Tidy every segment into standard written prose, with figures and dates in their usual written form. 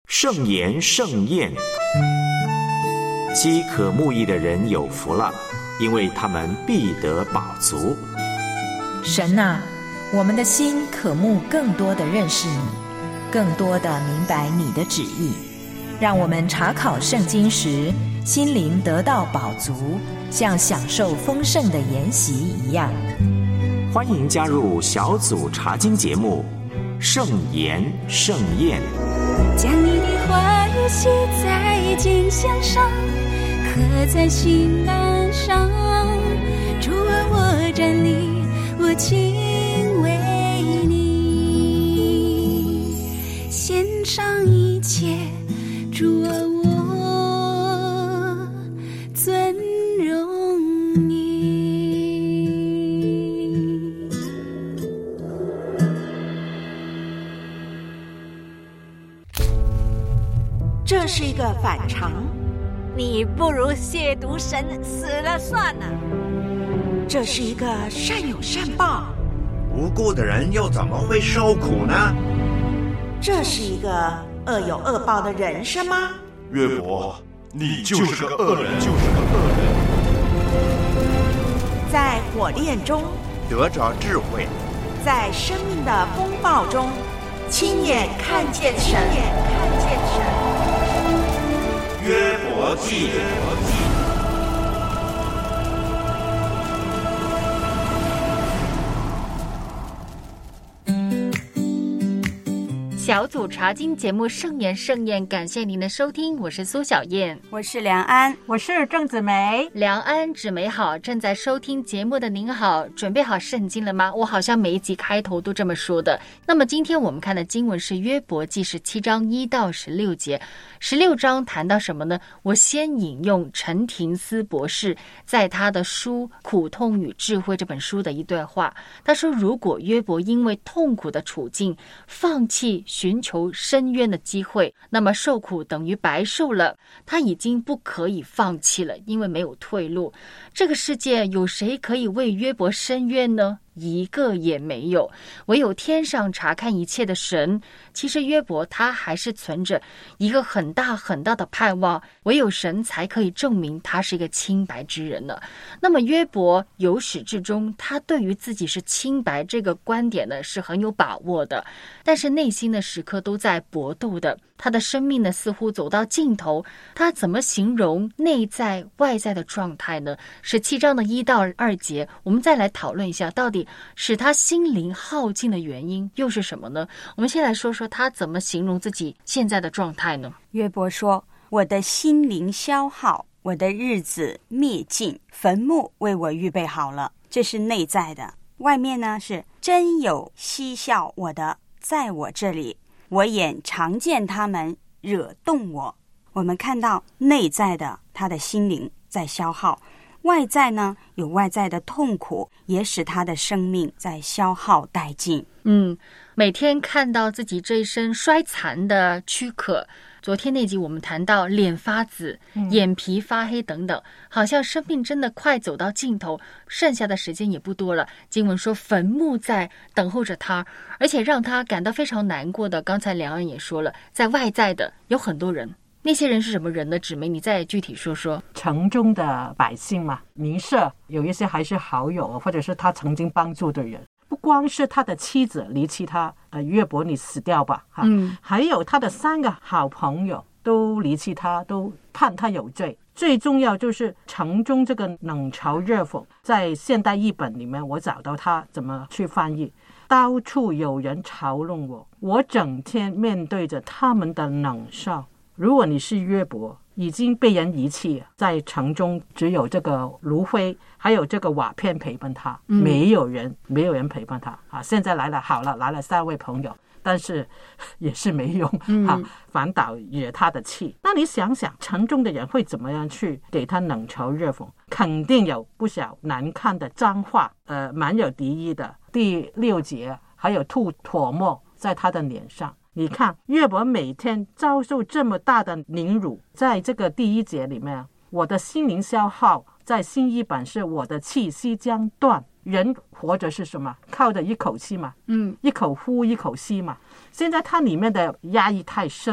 盛言盛宴，饥渴慕义的人有福了，因为他们必得饱足。 神啊，我们的心渴慕更多的认识你，更多的明白你的旨意，让我们查考圣经时，心灵得到饱足，像享受丰盛的筵席一样。 欢迎加入小组查经节目盛言盛宴， 将你的话语写在经箱上，刻在心栏上。主啊，我站立，我敬畏你，献上一切。主啊，我尊荣你。 这是一个反常， 你不如亵渎神，死了算了。 这是一个善有善报， 无辜的人又怎么会受苦呢？ 这是一个恶有恶报的人生吗？ 约伯，你就是个恶人， 在火炼中得着智慧， 在生命的风暴中亲眼看见神。 约伯记。 小组查经节目盛言盛宴，感谢您的收听，我是苏小燕， 我是梁安， 我是郑子梅。 梁安姊妹好，正在收听节目的您好，准备好圣经了吗？我好像每一集开头都这么说的。那么今天我们看的经文是约伯记17章1到16节。16章谈到什么呢？我先引用陈廷思博士在他的书《苦痛与智慧》这本书的一段话，他说，如果约伯因为痛苦的处境放弃寻求伸冤的机会，那么受苦等于白受了。他已经不可以放弃了，因为没有退路。这个世界有谁可以为约伯伸冤呢？一个也没有，唯有天上查看一切的神。其实约伯他还是存着一个很大很大的盼望，唯有神才可以证明他是一个清白之人呢。那么约伯由始至终，他对于自己是清白这个观点呢是很有把握的，但是内心的时刻都在搏斗的。他的生命呢似乎走到尽头，他怎么形容内在外在的状态呢？17章的1到2节，我们再来讨论一下，到底使他心灵耗尽的原因又是什么呢？我们先来说说他怎么形容自己现在的状态呢？ 约伯说，我的心灵消耗，我的日子灭尽，坟墓为我预备好了。这是内在的。外面呢是真有嬉笑我的在我这里，我眼常见他们惹动我。我们看到内在的他的心灵在消耗，外在呢有外在的痛苦，也使他的生命在消耗殆尽。 每天看到自己这一身衰残的躯壳，昨天那集我们谈到脸发紫、眼皮发黑等等，好像生命真的快走到尽头，剩下的时间也不多了。经文说坟墓在等候着他，而且让他感到非常难过的，刚才梁安也说了，在外在的有很多人，那些人是什么人呢？姊妹，你再具体说说。 城中的百姓嘛，邻舍有一些还是好友，或者是他曾经帮助的人。不光是他的妻子离弃他，约伯你死掉吧，还有他的3个好朋友都离弃他，都判他有罪。最重要就是城中这个冷嘲热讽，在现代译本里面我找到他怎么去翻译，到处有人嘲弄我，我整天面对着他们的冷笑。如果你是约伯，已经被人遗弃，在城中只有这个炉灰还有这个瓦片陪伴他，没有人陪伴他啊！现在来了3位朋友，但是也是没用反倒惹他的气。那你想想城中的人会怎么样去给他冷嘲热讽？肯定有不少难看的脏话，蛮有敌意的。第6节还有吐唾沫在他的脸上。你看约伯每天遭受这么大的凌辱，在这个第1节里面，我的心灵消耗，在新译版是我的气息将断。人活着是什么？靠着一口气嘛，一口呼一口吸嘛。现在它里面的压抑太深了，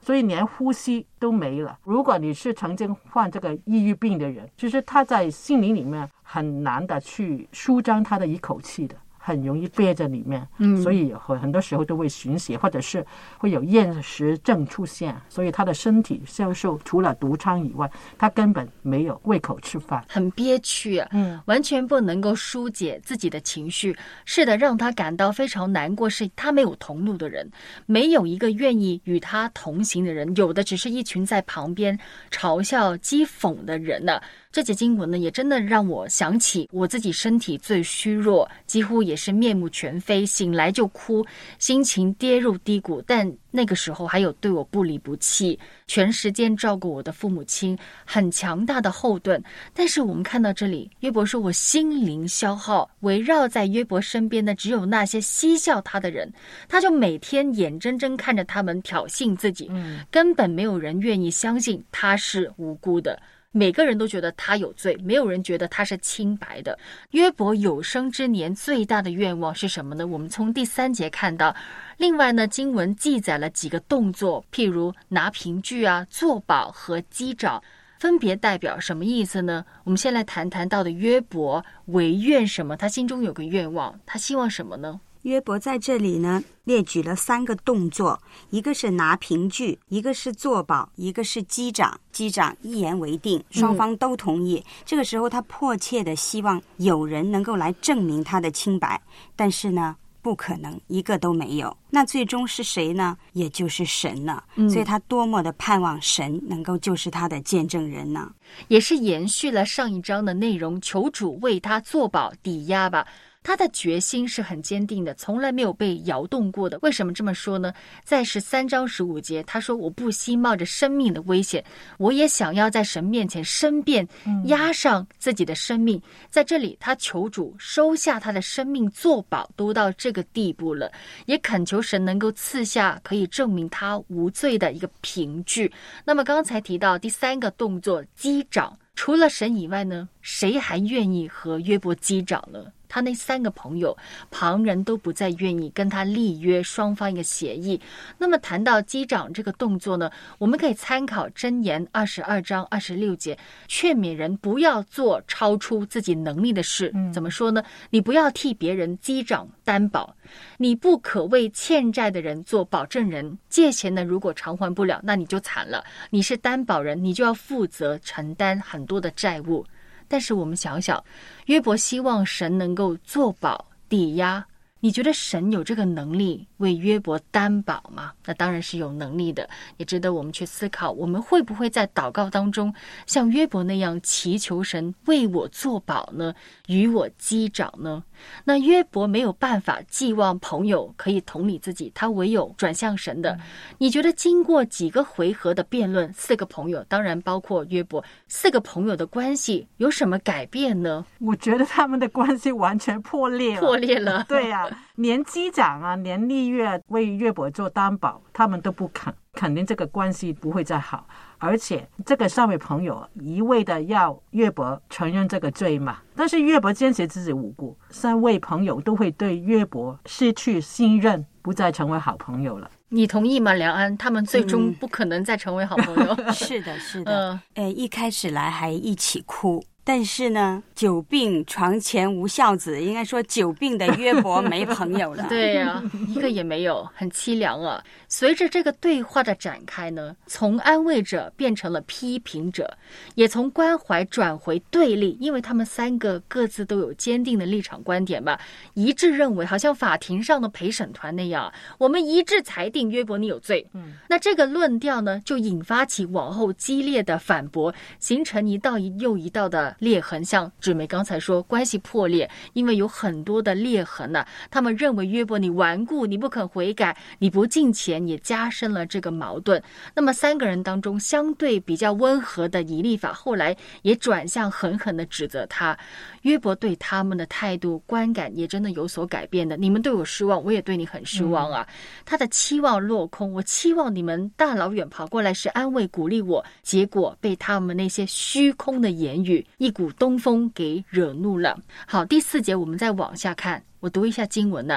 所以连呼吸都没了。如果你是曾经患这个抑郁病的人，就是他在心灵里面很难的去舒张他的一口气的，很容易憋在里面，所以很多时候都会贫血，或者是会有厌食症出现，所以他的身体消瘦，除了毒疮以外，他根本没有胃口吃饭， 很憋屈啊，完全不能够疏解自己的情绪。是的，让他感到非常难过，是他没有同路的人，没有一个愿意与他同行的人，有的只是一群在旁边嘲笑讥讽的人呢。这节经文呢，也真的让我想起我自己身体最虚弱，几乎也是面目全非，醒来就哭，心情跌入低谷，但那个时候还有对我不离不弃，全时间照顾我的父母亲，很强大的后盾。但是我们看到这里，约伯说我心灵消耗，围绕在约伯身边的只有那些嬉笑他的人，他就每天眼睁睁看着他们挑衅自己，根本没有人愿意相信他是无辜的。每个人都觉得他有罪，没有人觉得他是清白的。约伯有生之年最大的愿望是什么呢？我们从第3节看到。另外呢，经文记载了几个动作，譬如拿凭据啊、作保和击掌，分别代表什么意思呢？我们先来谈谈到的约伯惟愿什么？他心中有个愿望，他希望什么呢？ 约伯在这里呢列举了3个动作，一个是拿凭据，一个是作保，一个是击掌。击掌一言为定，双方都同意。这个时候他迫切的希望有人能够来证明他的清白，但是呢不可能，一个都没有。那最终是谁呢？也就是神了。所以他多么的盼望神能够就是他的见证人呢？ 也是延续了上一章的内容，求主为他作保抵押吧。他的决心是很坚定的，从来没有被摇动过的。为什么这么说呢？在13章15节，他说我不惜冒着生命的危险，我也想要在神面前申辩，押上自己的生命。在这里他求主收下他的生命作保，都到这个地步了，也恳求神能够赐下可以证明他无罪的一个凭据。那么刚才提到第3个动作击掌，除了神以外呢，谁还愿意和约伯击掌呢？他那3个朋友，旁人都不再愿意跟他立约，双方一个协议。那么谈到击掌这个动作呢，我们可以参考箴言22章26节，劝勉人不要做超出自己能力的事。怎么说呢？你不要替别人击掌担保，你不可为欠债的人做保证人。借钱呢，如果偿还不了，那你就惨了，你是担保人，你就要负责承担很多的债务。但是我们想想，约伯希望神能够作保抵押，你觉得神有这个能力为约伯担保吗？那当然是有能力的，也值得我们去思考，我们会不会在祷告当中像约伯那样祈求神为我作保呢？与我击掌呢？那约伯没有办法寄望朋友可以同理自己，他唯有转向神的。你觉得经过几个回合的辩论，4个朋友，当然包括约伯，4个朋友的关系有什么改变呢？ 我觉得他们的关系完全破裂了。对啊，连击掌啊，连立约为约伯做担保，他们都不肯定这个关系不会再好。而且这个3位朋友一味的要约伯承认这个罪嘛，但是约伯坚持自己无辜，3位朋友都会对约伯失去信任，不再成为好朋友了。 你同意吗，梁安？他们最终不可能再成为好朋友。 是的。一开始来还一起哭，但是呢，久病床前无孝子，应该说久病的约伯没朋友了。 对呀，一个也没有，很凄凉啊。随着这个对话的展开呢，从安慰者变成了批评者，也从关怀转回对立，因为他们3个各自都有坚定的立场观点吧，一致认为好像法庭上的陪审团那样，我们一致裁定约伯你有罪。那这个论调呢，就引发起往后激烈的反驳，形成一道又一道的裂痕。像芷梅刚才说，关系破裂，因为有很多的裂痕啊，他们认为约伯你顽固，你不肯悔改，你不敬虔，也加深了这个矛盾。那么3个人当中相对比较温和的以利法，后来也转向狠狠的指责他。约伯对他们的态度观感也真的有所改变的，你们对我失望，我也对你很失望啊。他的期望落空，我期望你们大老远跑过来是安慰鼓励我，结果被他们那些虚空的言语一股东风给惹怒了。好，第4节我们再往下看，我读一下经文了。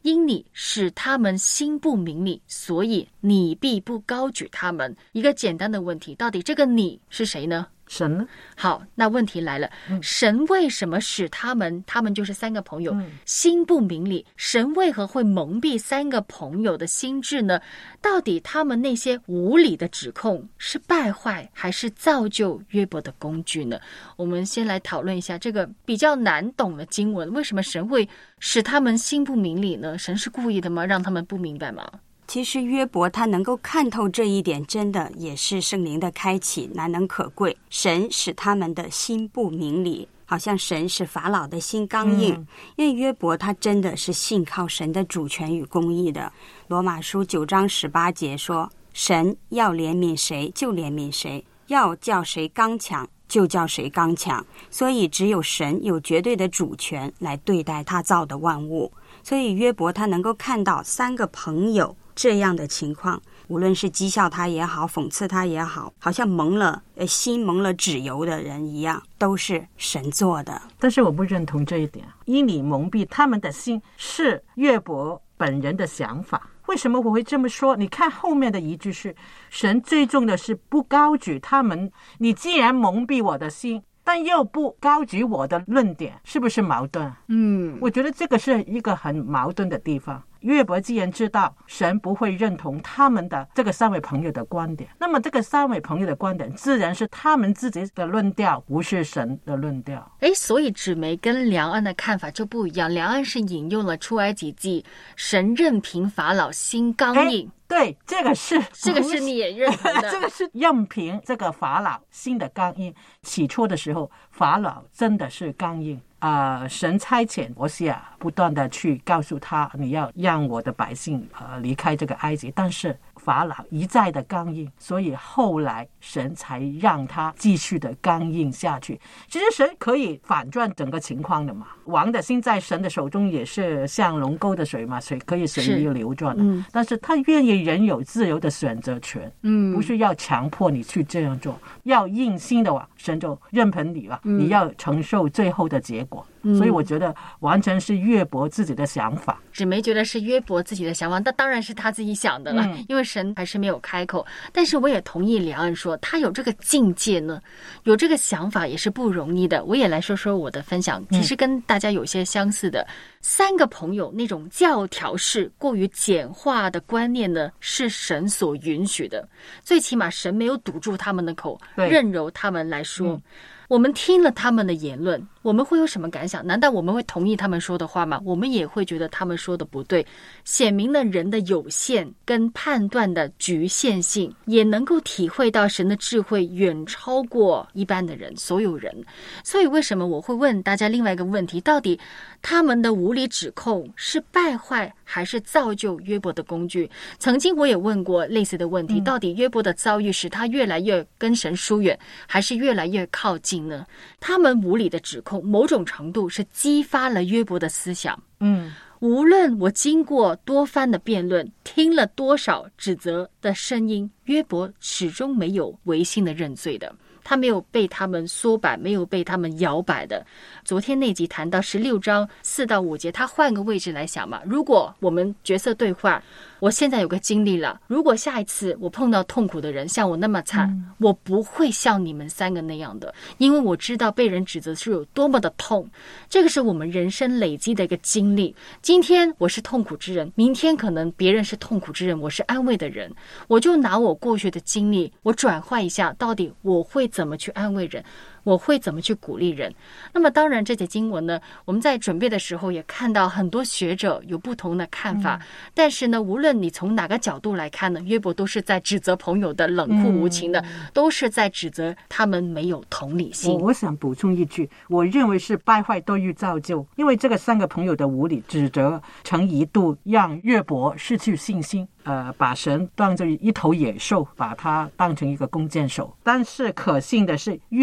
因你使他们心不明理，所以你必不高举他们。一个简单的问题，到底这个你是谁呢？ 神呢？ 好，那问题来了，神为什么使他们就是3个朋友，心不明理？神为何会蒙蔽3个朋友的心智呢？到底他们那些无理的指控是败坏还是造就约伯的工具呢？我们先来讨论一下这个比较难懂的经文，为什么神会使他们心不明理呢？神是故意的吗？让他们不明白吗？ 其实约伯他能够看透这一点，真的也是圣灵的开启，难能可贵。神使他们的心不明理，好像神使法老的心刚硬，因为约伯他真的是信靠神的主权与公义的。罗马书9章18节说，神要怜悯谁就怜悯谁，要叫谁刚强就叫谁刚强，所以只有神有绝对的主权来对待他造的万物。所以约伯他能够看到3个朋友这样的情况，无论是讥笑他也好，讽刺他也好，好像心蒙了脂油的人一样，都是神做的。 但是我不认同这一点，因你蒙蔽他们的心是约伯本人的想法。为什么我会这么说？你看后面的一句是，神最重的是不高举他们，你既然蒙蔽我的心，但又不高举我的论点，是不是矛盾？我觉得这个是一个很矛盾的地方。约伯既然知道神不会认同他们的这个3位朋友的观点，那么这个3位朋友的观点自然是他们自己的论调，不是神的论调。 所以纸梅跟梁安的看法就不一样。梁安是引用了出埃及记，神任凭法老心刚硬。 对，这个是你也认同的。 这个是任凭这个法老心的刚硬。起初的时候，法老真的是刚硬。神差遣摩西不断的去告诉他，你要让我的百姓离开这个埃及，但是法老一再的刚硬，所以后来神才让他继续的刚硬下去。其实神可以反转整个情况的嘛，王的心在神的手中也是像龙沟的水嘛，水可以随意流转的。但是他愿意人有自由的选择权，不是要强迫你去这样做，要硬心的话，神就任凭你了，你要承受最后的结果。所以我觉得完全是约伯自己的想法。 纸梅觉得是约伯自己的想法，那当然是他自己想的了，因为神还是没有开口。但是我也同意梁安说，他有这个境界呢，有这个想法也是不容易的。我也来说说我的分享，其实跟大家有些相似的。3个朋友那种教条式过于简化的观念呢，是神所允许的，最起码神没有堵住他们的口，任由他们来说。我们听了他们的言论，我们会有什么感想？难道我们会同意他们说的话吗？我们也会觉得他们说的不对，显明了人的有限跟判断的局限性，也能够体会到神的智慧远超过一般的人，所有人。所以为什么我会问大家另外一个问题，到底他们的无理指控是败坏还是造就约伯的工具？曾经我也问过类似的问题，到底约伯的遭遇使他越来越跟神疏远，还是越来越靠近呢？他们无理的指控某种程度是激发了约伯的思想。无论我经过多番的辩论，听了多少指责的声音，约伯始终没有违心的认罪的，他没有被他们缩摆，没有被他们摇摆的。昨天那集谈到16章4到5节，他换个位置来想嘛，如果我们角色对话，我现在有个经历了，如果下一次我碰到痛苦的人像我那么惨，我不会像你们3个那样的，因为我知道被人指责是有多么的痛，这个是我们人生累积的一个经历。今天我是痛苦之人，明天可能别人是痛苦之人，我是安慰的人，我就拿我过去的经历，我转换一下，到底我会怎么去安慰人，我会怎么去鼓励人。那么当然这节经文呢，我们在准备的时候也看到很多学者有不同的看法，但是呢，无论你从哪个角度来看呢，约伯都是在指责朋友的冷酷无情的，都是在指责他们没有同理心。 我想补充一句，我认为是败坏多于造就，因为这个3个朋友的无理指责曾一度让约伯失去信心，把神当作一头野兽，把他当成一个弓箭手。但是可信的是，约伯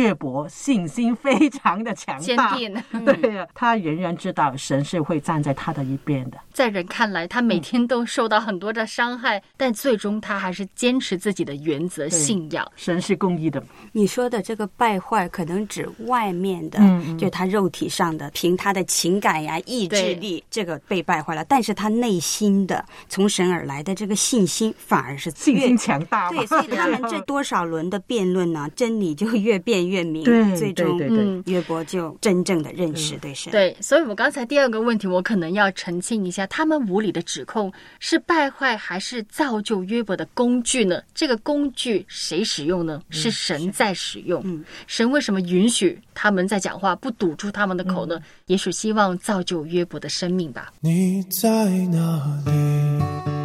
信心非常的强大， 坚定。 对呀，他仍然知道神是会站在他的一边的。 在人看来，他每天都受到很多的伤害，但最终他还是坚持自己的原则信仰。 神是公义的。 你说的这个败坏可能指外面的，就他肉体上的，凭他的情感呀、意志力，这个被败坏了。但是他内心的从神而来的这个信心，反而是信心强大。 对，所以他们这多少轮的辩论呢，真理就越辩越明。 对， 最终约伯就真正的认识对神。 对，所以我刚才第二个问题，我可能要澄清一下，他们无理的指控是败坏还是造就约伯的工具呢？这个工具谁使用呢？是神在使用。神为什么允许他们在讲话，不堵住他们的口呢？也许希望造就约伯的生命吧。 你在哪里？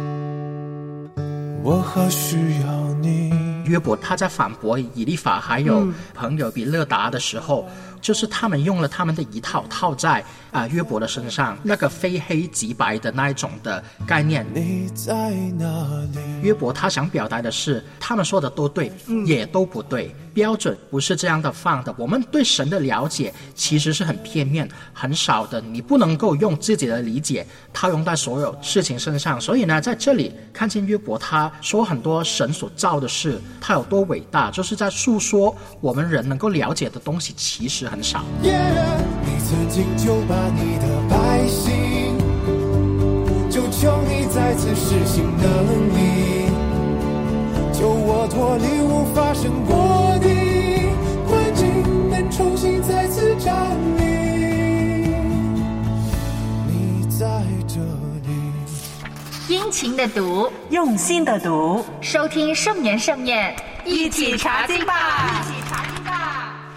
我好需要你。 约伯他在反驳以利法还有朋友比勒达的时候，就是他们用了他们的一套套在约伯的身上，那个非黑即白的那一种的概念。 你在哪里？ 约伯他想表达的是，他们说的都对，也都不对，标准不是这样的放的。我们对神的了解其实是很片面、很少的，你不能够用自己的理解套用在所有事情身上。所以呢，在这里看见约伯他说很多神所造的事，他有多伟大，就是在诉说我们人能够了解的东西其实很少。 你曾经就把你的百姓，就求你再次施行能力，救我脱离无法胜过的环境，能重新再次站立。你在这里， 殷勤的读， 用心的读， 收听圣言盛宴， 一起查经吧，一起查经吧。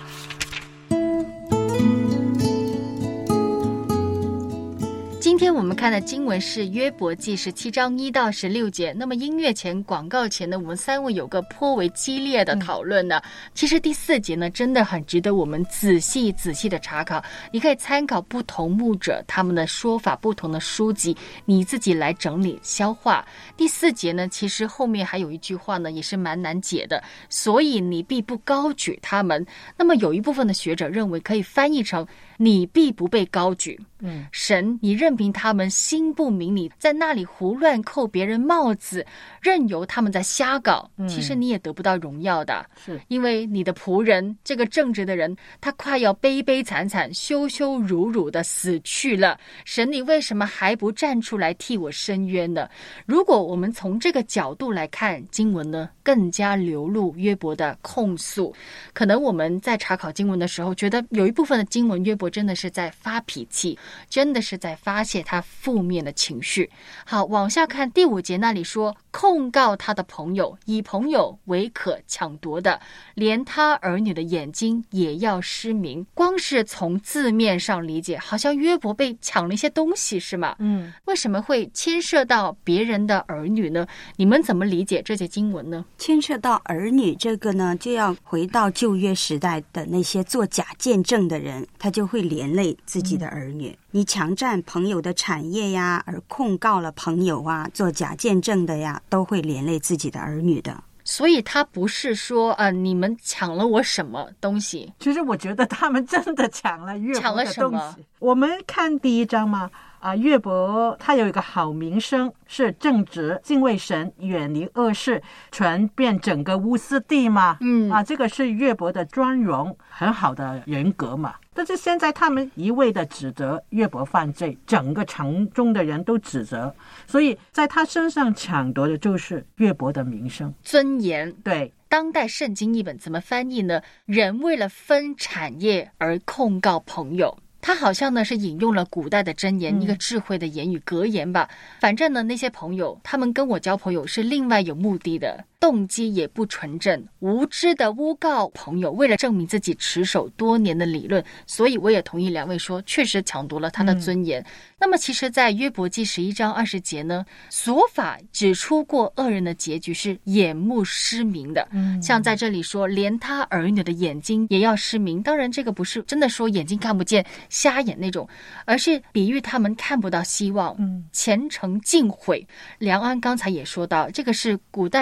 今天我们看的经文是约伯记17章1到16节。那么音乐前广告前呢，我们三位有个颇为激烈的讨论呢。其实第4节呢，真的很值得我们仔细的查考。你可以参考不同牧者他们的说法，不同的书籍，你自己来整理消化。第4节呢，其实后面还有一句话呢，也是蛮难解的。所以你必不高举他们。那么有一部分的学者认为可以翻译成你必不被高举。神，你任凭他们心不明理，在那里胡乱扣别人帽子，任由他们在瞎搞，其实你也得不到荣耀的。 是因为你的仆人，这个正直的人，他快要悲悲惨惨、羞羞辱辱的死去了。神，你为什么还不站出来替我伸冤呢？如果我们从这个角度来看经文呢，更加流露约伯的控诉。可能我们在查考经文的时候，觉得有一部分的经文约伯真的是在发脾气，真的是在发泄他负面的情绪。好，往下看第5节那里说，控告他的朋友，以朋友为可抢夺的，连他儿女的眼睛也要失明。光是从字面上理解，好像约伯被抢了一些东西，是吗？为什么会牵涉到别人的儿女呢？你们怎么理解这节经文呢？ 牵涉到儿女这个呢，就要回到旧约时代的那些做假见证的人，他就会连累自己的儿女。你强占朋友的产业呀，而控告了朋友啊，做假见证的呀，都会连累自己的儿女的。 所以他不是说你们抢了我什么东西。 其实我觉得他们真的抢了约伯的东西。 抢了什么？ 我们看第1章嘛，约伯他有一个好名声，是正直、敬畏神、远离恶事，传遍整个乌斯地嘛。这个是约伯的专荣，很好的人格嘛。但是现在他们一味的指责约伯犯罪，整个城中的人都指责，所以在他身上抢夺的就是约伯的名声、 尊严。 对， 当代圣经译本怎么翻译呢？人为了分产业而控告朋友。他好像呢是引用了古代的箴言，一个智慧的言语格言吧。反正呢，那些朋友他们跟我交朋友是另外有目的的，动机也不纯正，无知的诬告朋友，为了证明自己持守多年的理论。所以我也同意两位说，确实抢夺了他的尊严。那么其实在约伯记11章20节呢，所法指出过恶人的结局是眼目失明的。像在这里说连他儿女的眼睛也要失明，当然这个不是真的说眼睛看不见瞎眼那种，而是比喻他们看不到希望，前程尽毁。梁安刚才也说到，这个是古代人一个概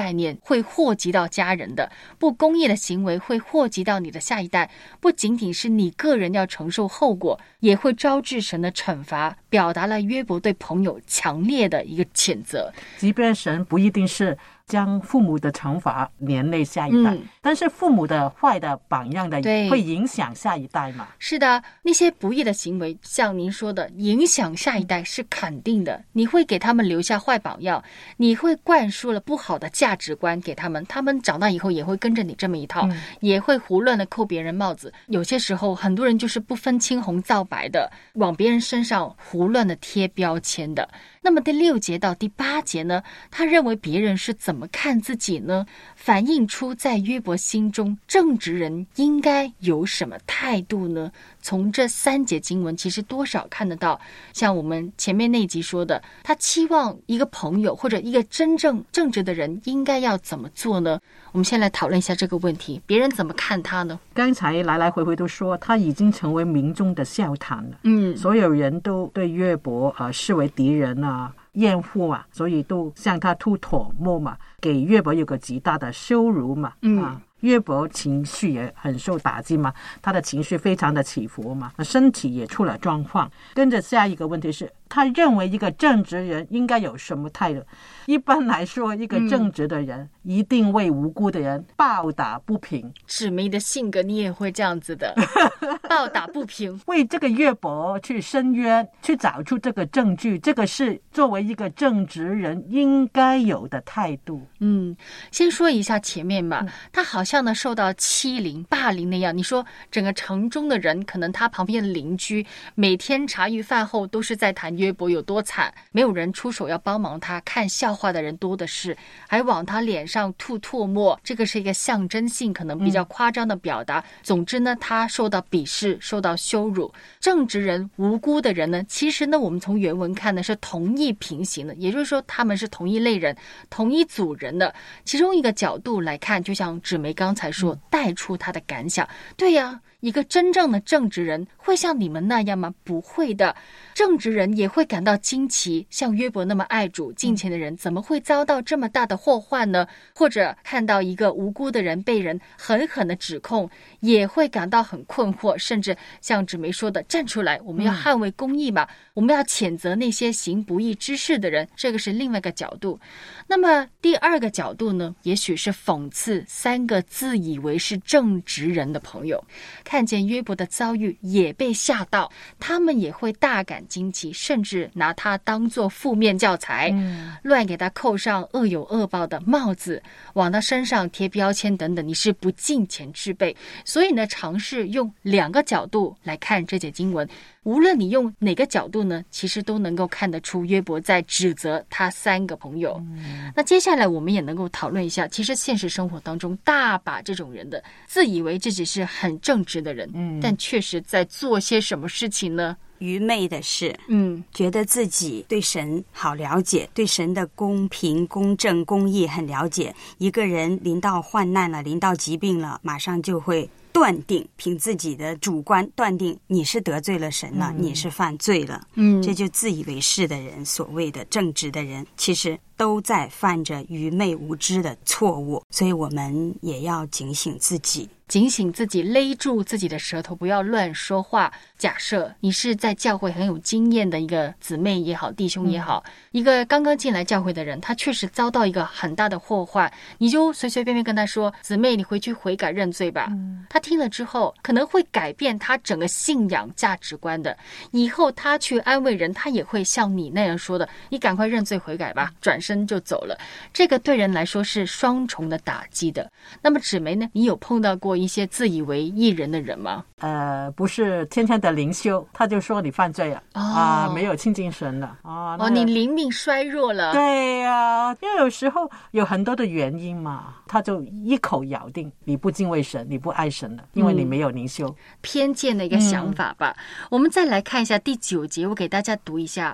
概念会祸及到家人的，不公义的行为会祸及到你的下一代，不仅仅是你个人要承受后果，也会招致神的惩罚，表达了约伯对朋友强烈的一个谴责。 即便神不一定是将父母的惩罚连累下一代，但是父母的坏的榜样的会影响下一代嘛？ 是的，那些不义的行为，像您说的，影响下一代是肯定的。你会给他们留下坏榜样，你会灌输了不好的价值观给他们，他们长大以后也会跟着你这么一套，也会胡乱的扣别人帽子。有些时候，很多人就是不分青红皂白的，往别人身上胡乱的贴标签的。那么第6节到第8节呢，他认为别人是怎么看自己呢？反映出在约伯心中正直人应该有什么态度呢？从这3节经文其实多少看得到，像我们前面那集说的，他期望一个朋友或者一个真正正直的人应该要怎么做呢？我们先来讨论一下这个问题，别人怎么看他呢？ 刚才来来回回都说他已经成为民众的笑谈了，所有人都对约伯视为敌人啊，厌恶嘛，所以都向他吐唾沫嘛，给约伯有个极大的羞辱嘛，约伯情绪也很受打击嘛，他的情绪非常的起伏嘛，身体也出了状况。跟着下一个问题是，他认为一个正直人应该有什么态度？一般来说，一个正直的人一定为无辜的人抱打不平。 纸梅的性格你也会这样子的，抱打不平， 为这个约伯去申冤，去找出这个证据，这个是作为一个正直人应该有的态度。 先说一下前面吧，他好像呢受到欺凌霸凌那样，你说整个城中的人，可能他旁边的邻居每天茶余饭后都是在谈约伯有多惨，没有人出手要帮忙他，看笑话的人多的是，还往他脸上吐唾沫，这个是一个象征性可能比较夸张的表达。总之呢，他受到鄙视，受到羞辱。正直人无辜的人呢，其实呢我们从原文看呢是同一平行的，也就是说他们是同一类人，同一组人的。其中一个角度来看，就像芷梅刚才说，带出他的感想，对呀，一个真正的正直人会像你们那样吗？不会的。正直人也会感到惊奇，像约伯那么爱主敬虔的人怎么会遭到这么大的祸患呢？或者看到一个无辜的人被人狠狠的指控，也会感到很困惑，甚至像芷梅说的，站出来，我们要捍卫公义嘛，我们要谴责那些行不义之事的人，这个是另外一个角度。那么第二个角度呢，也许是讽刺3个自以为是正直人的朋友，看见约伯的遭遇也被吓到，他们也会大感惊奇，甚至拿他当作负面教材，乱给他扣上恶有恶报的帽子，往他身上贴标签等等，你是不敬虔之辈。所以呢，尝试用2个角度来看这节经文，无论你用哪个角度呢，其实都能够看得出约伯在指责他3个朋友。那接下来我们也能够讨论一下，其实现实生活当中大把这种人的，自以为自己是很正直的人，但确实在做些什么事情呢？ 愚昧的事，觉得自己对神好了解，对神的公平、公正、公义很了解。一个人临到患难了，临到疾病了，马上就会断定，凭自己的主观断定你是得罪了神了，你是犯罪了。这就自以为是的人，所谓的正直的人，其实都在犯着愚昧无知的错误。所以我们也要警醒自己， 勒住自己的舌头，不要乱说话。假设你是在教会很有经验的一个姊妹也好，弟兄也好，一个刚刚进来教会的人，他确实遭到一个很大的祸患，你就随随便便跟他说，姊妹你回去悔改认罪吧。他听了之后可能会改变他整个信仰价值观的，以后他去安慰人，他也会像你那样说的，你赶快认罪悔改吧，转身就走了。这个对人来说是双重的打击的。那么芷梅呢，你有碰到过一些自以为义人的人吗？ 不是天天的灵修，他就说你犯罪了，没有亲近神了你灵命衰弱了。 对呀，因为有时候有很多的原因嘛，他就一口咬定你不敬畏神，你不爱神了，因为你没有灵修， 偏见的一个想法吧。我们再来看一下第9节，我给大家读一下。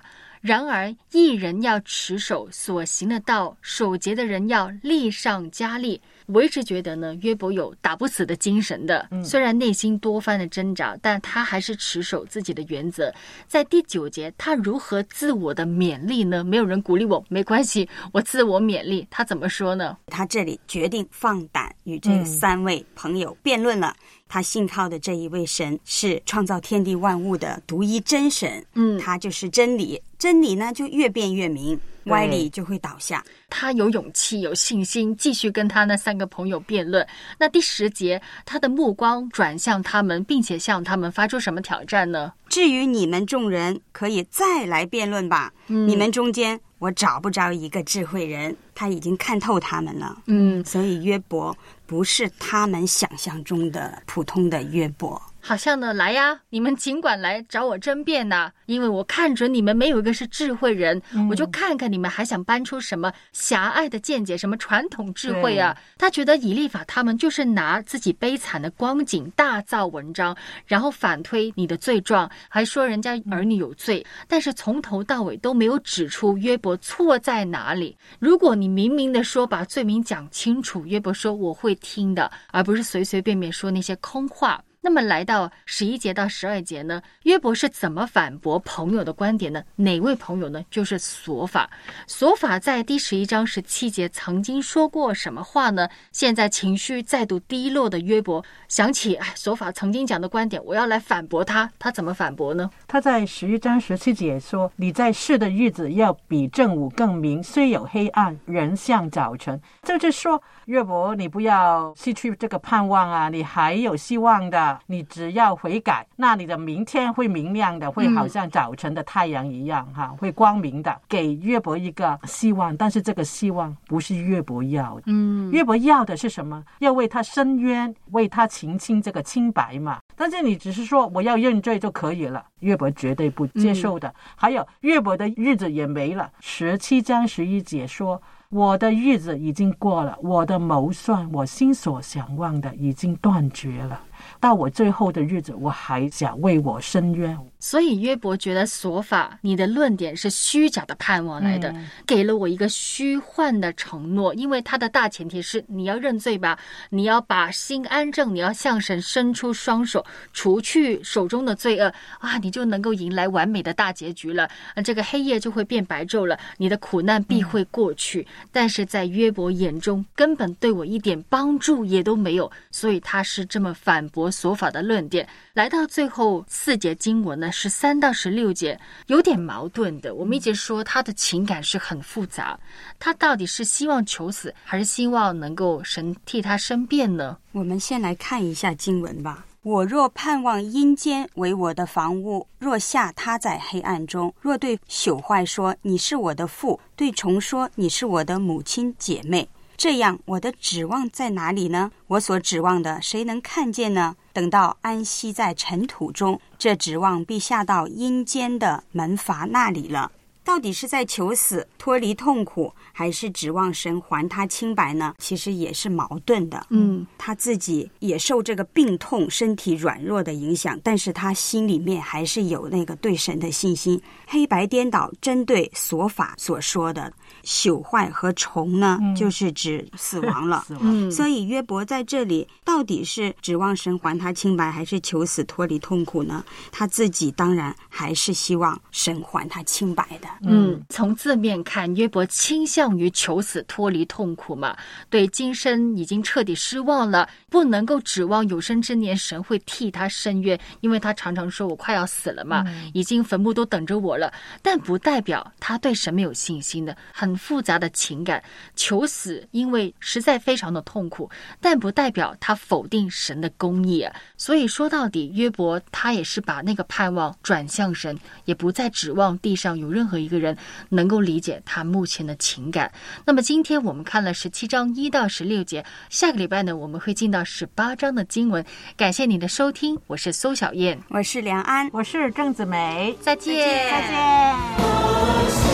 然而义人要持守所行的道，守节的人要力上加力。我一直觉得呢，约伯有打不死的精神的，虽然内心多番的挣扎，但他还是持守自己的原则。在第9节，他如何自我的勉励呢？没有人鼓励我，没关系，我自我勉励。他怎么说呢？ 他这里决定放胆与这3位朋友辩论了。他信靠的这一位神是创造天地万物的独一真神，他就是真理，真理呢就越辩越明，歪理就会倒下。 他有勇气有信心继续跟他那3个朋友辩论。那第10节，他的目光转向他们，并且向他们发出什么挑战呢？ 至于你们众人，可以再来辩论吧。你们中间我找不着一个智慧人。他已经看透他们了。所以约伯不是他们想象中的普通的约伯。 好像呢，来呀，你们尽管来找我争辩呐，因为我看准你们没有一个是智慧人，我就看看你们还想搬出什么狭隘的见解，什么传统智慧啊。他觉得以利法他们就是拿自己悲惨的光景大造文章，然后反推你的罪状，还说人家儿女有罪，但是从头到尾都没有指出约伯错在哪里。如果你明明的说把罪名讲清楚，约伯说我会听的，而不是随随便便说那些空话。那么来到11节到12节呢，约伯是怎么反驳朋友的观点呢？哪位朋友呢？就是索法。索法在第11章17节曾经说过什么话呢？现在情绪再度低落的约伯想起索法曾经讲的观点，我要来反驳他。他怎么反驳呢？ 他在11章17节说，你在世的日子要比正午更明，虽有黑暗，仍像早晨。这就是说，约伯你不要失去这个盼望啊，你还有希望的，你只要悔改，那你的明天会明亮的，会好像早晨的太阳一样会光明的，给约伯一个希望。但是这个希望不是约伯要的。约伯要的是什么？要为他伸冤，为他澄清这个清白嘛。但是你只是说我要认罪就可以了，约伯绝对不接受的。还有约伯的日子也没了。17章11节说，我的日子已经过了，我的谋算，我心所想望的已经断绝了，到我最后的日子，我还想为我伸冤。 所以约伯觉得索法你的论点是虚假的盼望来的，给了我一个虚幻的承诺。因为他的大前提是你要认罪吧，你要把心安正，你要向神伸出双手，除去手中的罪恶你就能够迎来完美的大结局了。这个黑夜就会变白昼了，你的苦难必会过去。但是在约伯眼中根本对我一点帮助也都没有，所以他是这么反驳索法的论点。来到最后4节经文呢，13到16节有点矛盾的。我们一直说他的情感是很复杂，他到底是希望求死，还是希望能够神替他申辩呢？ 我们先来看一下经文吧。我若盼望阴间为我的房屋，若下他在黑暗中，若对朽坏说你是我的父，对虫说你是我的母亲姐妹，这样我的指望在哪里呢？我所指望的谁能看见呢？等到安息在尘土中，这指望必下到阴间的门阀那里了。到底是在求死脱离痛苦，还是指望神还他清白呢？其实也是矛盾的。他自己也受这个病痛身体软弱的影响，但是他心里面还是有那个对神的信心。黑白颠倒针对索法所说的朽坏和虫呢，就是指死亡了。所以约伯在这里到底是指望神还他清白，还是求死脱离痛苦呢？他自己当然还是希望神还他清白的。 从字面看，约伯倾向于求死脱离痛苦嘛，对今生已经彻底失望了，不能够指望有生之年神会替他伸冤，因为他常常说我快要死了嘛，已经坟墓都等着我了。但不代表他对神没有信心的，很复杂的情感。求死因为实在非常的痛苦，但不代表他否定神的公义啊。所以说到底，约伯他也是把那个盼望转向神，也不再指望地上有任何一个人能够理解他目前的情感。那么今天我们看了17章1到16节，下个礼拜呢我们会进到18章的经文。感谢你的收听，我是苏小燕， 我是梁安， 我是郑子梅， 再见。 再见。